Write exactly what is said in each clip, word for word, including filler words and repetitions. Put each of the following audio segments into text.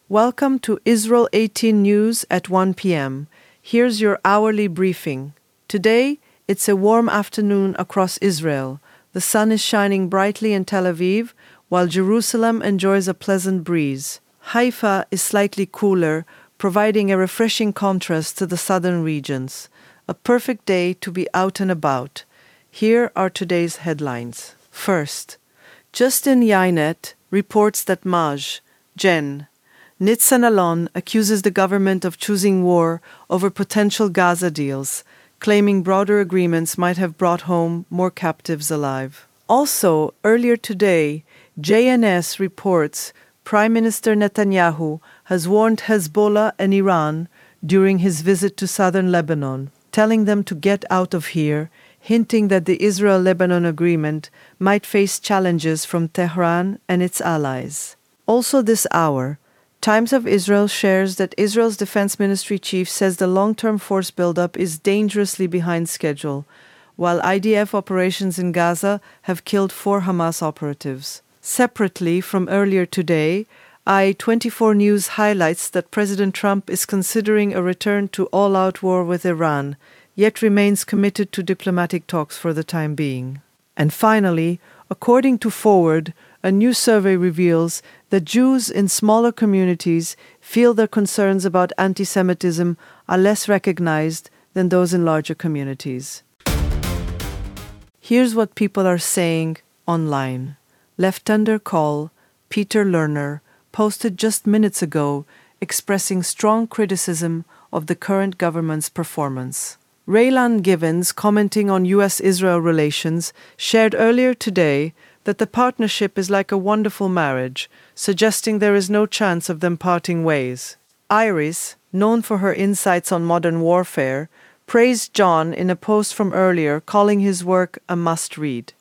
Welcome to Israel eighteen News at one p.m. Here's your hourly briefing. Today, it's a warm afternoon across Israel. The sun is shining brightly in Tel Aviv, while Jerusalem enjoys a pleasant breeze. Haifa is slightly cooler, providing a refreshing contrast to the southern regions. A perfect day to be out and about. Here are today's headlines. First, Justin Yainet reports that Maj, Jen, Nitzan Alon accuses the government of choosing war over potential Gaza deals, claiming broader agreements might have brought home more captives alive. Also, earlier today, J N S reports Prime Minister Netanyahu has warned Hezbollah and Iran during his visit to southern Lebanon, telling them to get out of here, hinting that the Israel-Lebanon agreement might face challenges from Tehran and its allies. Also this hour, Times of Israel shares that Israel's defense ministry chief says the long-term force buildup is dangerously behind schedule, while I D F operations in Gaza have killed four Hamas operatives. Separately, from earlier today, I twenty-four News highlights that President Trump is considering a return to all-out war with Iran, yet remains committed to diplomatic talks for the time being. And finally, according to Forward, a new survey reveals that Jews in smaller communities feel their concerns about anti-Semitism are less recognized than those in larger communities. Here's what people are saying online. Left-Under Call, Peter Lerner, posted just minutes ago expressing strong criticism of the current government's performance. Raylan Givens, commenting on U S Israel relations, shared earlier today that the partnership is like a wonderful marriage, suggesting there is no chance of them parting ways. Iris, known for her insights on modern warfare, praised John in a post from earlier, calling his work a must-read.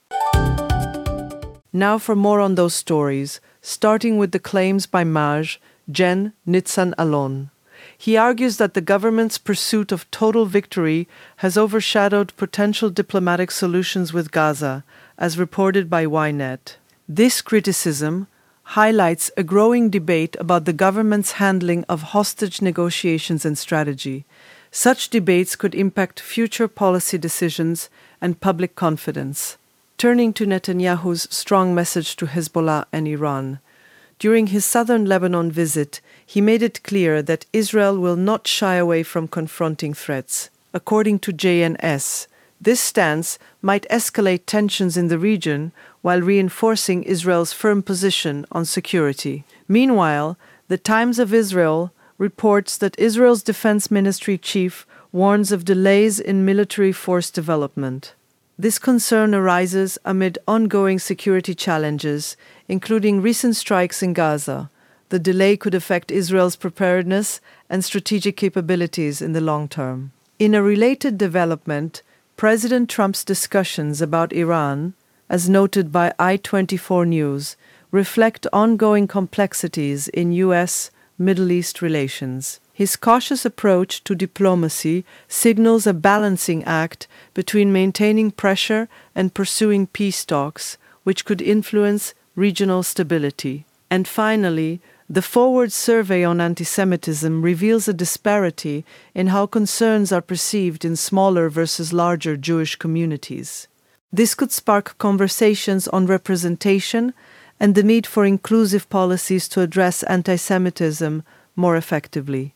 Now for more on those stories, starting with the claims by Maj, Jen Nitzan Alon. He argues that the government's pursuit of total victory has overshadowed potential diplomatic solutions with Gaza, as reported by Ynet. This criticism highlights a growing debate about the government's handling of hostage negotiations and strategy. Such debates could impact future policy decisions and public confidence. Turning to Netanyahu's strong message to Hezbollah and Iran. During his southern Lebanon visit, he made it clear that Israel will not shy away from confronting threats. According to J N S, this stance might escalate tensions in the region while reinforcing Israel's firm position on security. Meanwhile, the Times of Israel reports that Israel's defense ministry chief warns of delays in military force development. This concern arises amid ongoing security challenges, including recent strikes in Gaza. The delay could affect Israel's preparedness and strategic capabilities in the long term. In a related development, President Trump's discussions about Iran, as noted by I twenty-four News, reflect ongoing complexities in U S Middle East relations. His cautious approach to diplomacy signals a balancing act between maintaining pressure and pursuing peace talks, which could influence regional stability. And finally, the Forward survey on anti-Semitism reveals a disparity in how concerns are perceived in smaller versus larger Jewish communities. This could spark conversations on representation and the need for inclusive policies to address anti-Semitism more effectively.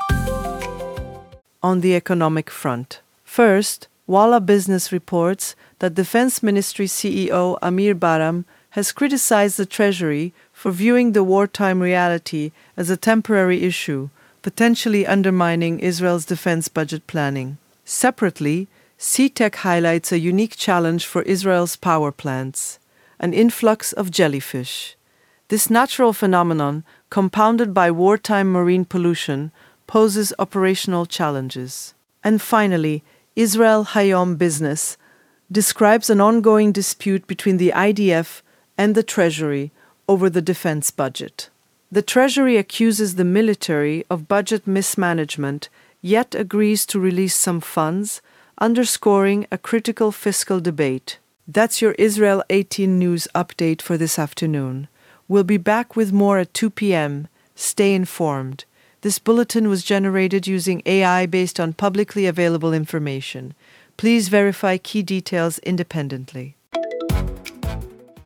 On the economic front. First, Walla Business reports that Defense Ministry C E O Amir Baram has criticized the Treasury for viewing the wartime reality as a temporary issue, potentially undermining Israel's defense budget planning. Separately, C TEC highlights a unique challenge for Israel's power plants, an influx of jellyfish. This natural phenomenon, compounded by wartime marine pollution, poses operational challenges. And finally, Israel Hayom Business describes an ongoing dispute between the I D F and the Treasury over the defense budget. The Treasury accuses the military of budget mismanagement, yet agrees to release some funds, underscoring a critical fiscal debate. That's your Israel eighteen News update for this afternoon. We'll be back with more at two p.m. Stay informed. This bulletin was generated using A I based on publicly available information. Please verify key details independently.